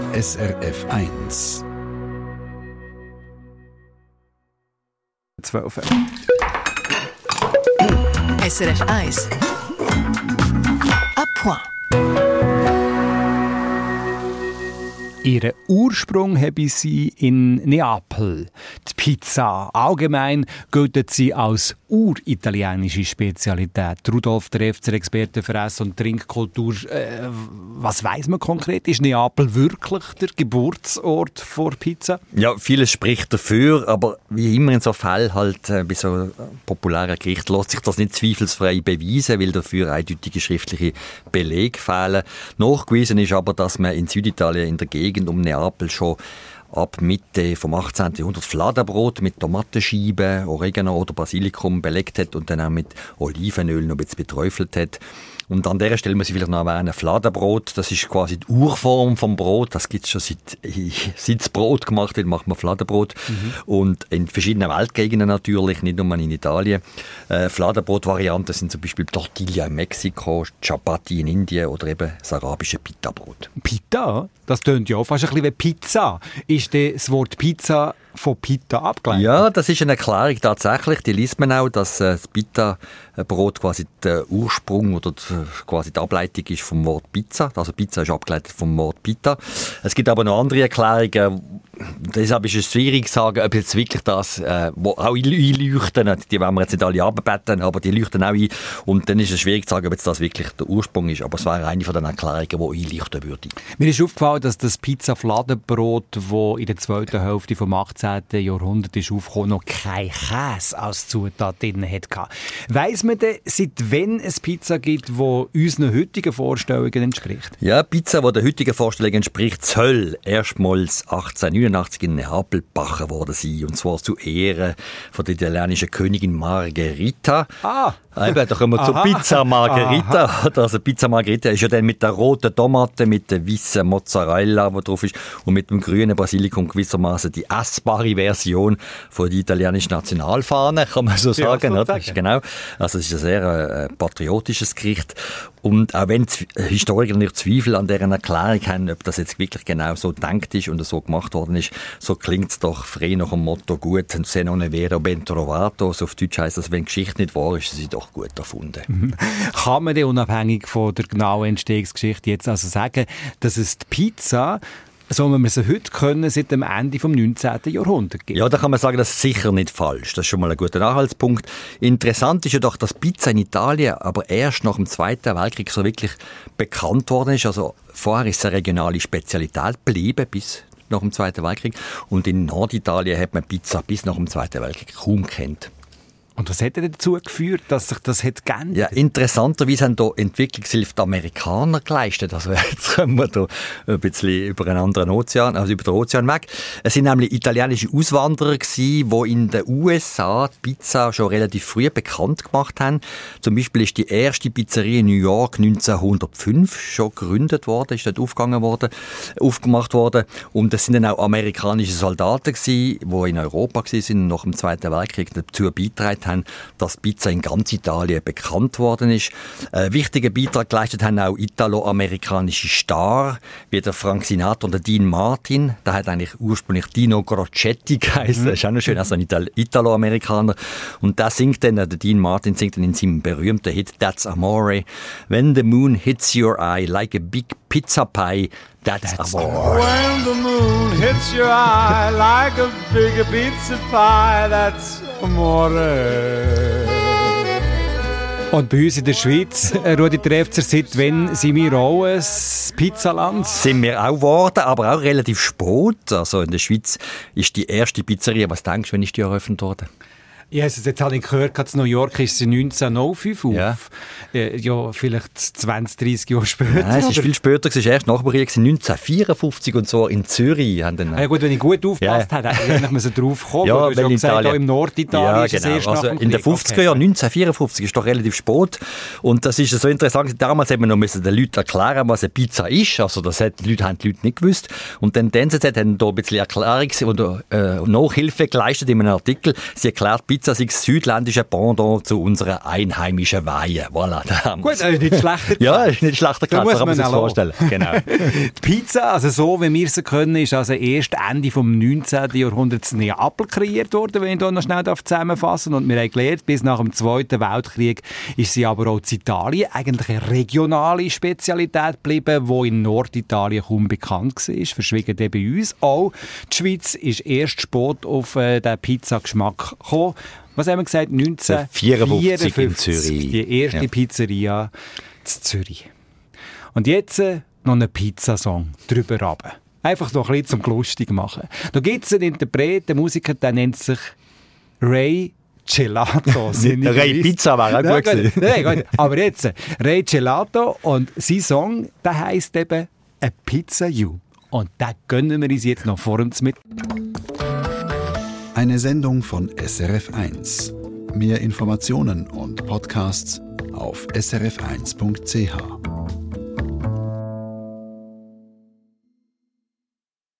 SRF 1. 12. SRF 1. À point. Ihren Ursprung habe sie in Neapel. Die Pizza allgemein gilt sie als uritalienische Spezialität. Rudolf, der FCR-Experte für Ess- und Trinkkultur. Was weiss man konkret? Ist Neapel wirklich der Geburtsort für Pizza? Ja, vieles spricht dafür, aber wie immer in so Fällen halt bei so populären Gerichten lässt sich das nicht zweifelsfrei beweisen, weil dafür eindeutige schriftliche Belege fehlen. Nachgewiesen ist aber, dass man in Süditalien in der Gegend um Neapel schon ab Mitte vom 18. Jahrhundert Fladenbrot mit Tomatenscheiben, Oregano oder Basilikum belegt hat und dann auch mit Olivenöl noch ein bisschen beträufelt hat. Und an dieser Stelle muss ich vielleicht noch erwähnen, Fladenbrot, das ist quasi die Urform vom Brot. Das gibt es schon seit das Brot gemacht wird, macht man Fladenbrot. Und in verschiedenen Weltgegenden natürlich, nicht nur in Italien. Fladenbrot-Varianten sind zum Beispiel Tortilla in Mexiko, Chapati in Indien oder eben das arabische Pita-Brot. Pita? Das tönt ja fast ein bisschen wie Pizza. Ist das Wort Pizza von Pita abgeleitet? Ja, das ist eine Erklärung tatsächlich. Die liest man auch, dass das Pita-Brot quasi der Ursprung oder quasi die Ableitung ist vom Wort Pizza. Also Pizza ist abgeleitet vom Wort Pita. Es gibt aber noch andere Erklärungen. Deshalb ist es schwierig zu sagen, ob jetzt wirklich das, wo auch einleuchten, die wollen wir jetzt nicht alle abbetten, aber die leuchten auch ein. Und dann ist es schwierig zu sagen, ob jetzt das wirklich der Ursprung ist. Aber es wäre eine von den Erklärungen, die einleuchten würde. Mir ist aufgefallen, dass das Pizza-Fladenbrot, das in der zweiten Hälfte vom 18. Jahrhundert ist aufgekommen, noch kein Käse als Zutat drin hatte. Weiss man denn, seit wann es Pizza gibt, die unseren heutigen Vorstellungen entspricht? Ja, Pizza, die der heutigen Vorstellung entspricht, soll erstmals 1889 in Neapel gebacken worden sein. Und zwar zu Ehren von der italienischen Königin Margherita. Eben, da kommen wir zur Pizza Margherita. Also Pizza Margherita ist ja dann mit der roten Tomate, mit der weißen Mozzarella, die drauf ist, und mit dem grünen Basilikum gewissermaßen die essbare Version von der italienischen Nationalfahne, kann man so sagen. Ja, so genau. Also es ist ein sehr patriotisches Gericht. Und auch wenn Historiker nicht Zweifel an deren Erklärung haben, ob das jetzt wirklich genau so gedacht ist und so gemacht worden ist, so klingt es doch frei nach dem Motto gut, se non è vero ben trovato. So auf Deutsch heisst das, wenn Geschichte nicht wahr ist, ist sie doch gut erfunden. Kann man denn unabhängig von der genauen Entstehungsgeschichte jetzt also sagen, dass es die Pizza, so wie wir sie heute können, seit dem Ende des 19. Jahrhunderts gibt? Ja, da kann man sagen, das ist sicher nicht falsch. Das ist schon mal ein guter Anhaltspunkt. Interessant ist ja doch, dass Pizza in Italien aber erst nach dem Zweiten Weltkrieg so wirklich bekannt worden ist. Also vorher ist es eine regionale Spezialität geblieben bis nach dem Zweiten Weltkrieg. Und in Norditalien hat man Pizza bis nach dem Zweiten Weltkrieg kaum kennt. Und was hat denn dazu geführt, dass sich das geändert hat? Ja, interessanterweise haben hier Entwicklungshilfe die Amerikaner geleistet. Also jetzt kommen wir hier ein bisschen über einen anderen Ozean, also über den Ozean weg. Es sind nämlich italienische Auswanderer gewesen, die in den USA die Pizza schon relativ früh bekannt gemacht haben. Zum Beispiel ist die erste Pizzeria in New York 1905 schon gegründet worden, ist dort aufgemacht worden. Und es sind dann auch amerikanische Soldaten gewesen, die in Europa waren, nach dem Zweiten Weltkrieg dazu beigetragen haben, dass Pizza in ganz Italien bekannt worden ist. Wichtigen Beitrag geleistet haben auch italo-amerikanische Stars, wie der Frank Sinatra und der Dean Martin. Der hat eigentlich ursprünglich Dino Crocetti geheißen. Das ist auch noch schön, also ein Italo-Amerikaner. Und der singt dann, der Dean Martin singt dann in seinem berühmten Hit That's Amore. When the moon hits your eye like a big pizza pie, that's amore. When the moon hits your eye like a big pizza pie, that's amore. Und bei uns in der Schweiz, Rudi Trefzer, seit wann sind wir auch ein Pizzaland? Sind wir auch geworden, aber auch relativ spät. Also in der Schweiz ist die erste Pizzeria, was denkst du, wann ist die eröffnet worden? Ja, also jetzt habe ich gehört, in New York ist sie 1905 auf. Ja. Ja, vielleicht 20, 30 Jahre später. Nein, es ist viel später, es war erst nach dem Krieg 1954 und so in Zürich. Haben dann, ja gut, wenn ich gut aufgepasst hätte, hätte ich drauf kommen. Ja, du hast gesagt, auch im Norditalien ja, ist es genau. erst Also nach dem in den 50er Jahren, 1954, ist doch relativ spät. Und das ist so interessant, damals hat man noch den Leuten erklären, was eine Pizza ist. Also das haben die Leute nicht gewusst. Und dann die NZZ haben da ein bisschen Erklärung oder Nachhilfe geleistet in einem Artikel. Sie erklärt, Pizza Pizza sei das südländische Pendant zu unserer einheimischen Weihe. Voilà, da haben Gut, nicht schlechter. Ja, ist nicht schlechter Da Klatsch, muss kann man man sich auch. vorstellen. Genau. Die Pizza, also so wie wir sie können, ist also erst Ende vom 19. Jahrhunderts in Neapel kreiert worden, wenn ich hier noch schnell zusammenfassen darf. Und wir haben gelernt, bis nach dem Zweiten Weltkrieg ist sie aber auch in Italien eigentlich eine regionale Spezialität geblieben, die in Norditalien kaum bekannt war, verschwiegen bei uns. Auch die Schweiz ist erst spät auf den Pizzageschmack gekommen. Was haben wir gesagt? 1954 in Zürich. Die erste Pizzeria in Zürich. Und jetzt noch einen Pizzasong drüber runter. Einfach noch ein bisschen zum lustig machen. Da gibt es einen Interpret, einen Musiker, der nennt sich Ray Gelato. Ray Pizza wäre auch gut gewesen. Nein, gut. Aber jetzt, Ray Gelato und sein Song, der heisst eben «A Pizza You». Und den gönnen wir uns jetzt noch vor uns mit. Eine Sendung von SRF1. Mehr Informationen und Podcasts auf srf1.ch.